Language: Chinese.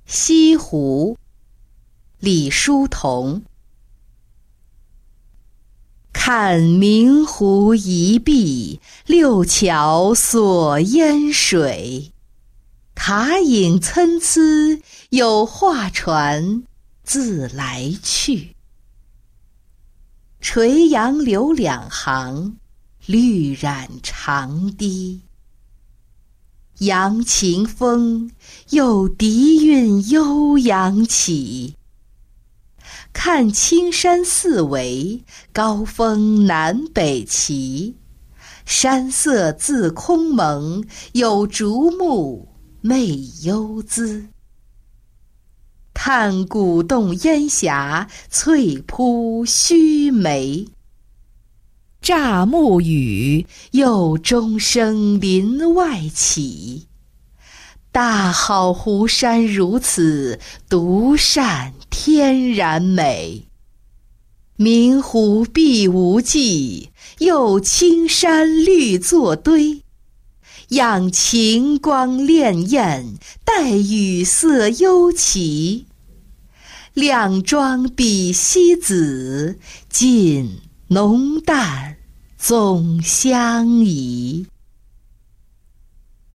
西湖，李叔同。看明湖一碧，六桥锁烟水。塔影参差，有画船自来去。垂杨柳两行，绿染长堤。扬晴风，有笛韵悠扬起。看青山四围，高峰南北齐。山色自空蒙，有竹木媚幽姿。看古洞烟霞，翠铺须眉。乍暮雨，又钟声林外起。大好湖山如此，独善天然美。明湖碧无际，又青山绿作堆。仰晴光潋滟，带雨色幽奇。两庄比西子，近浓淡总相宜。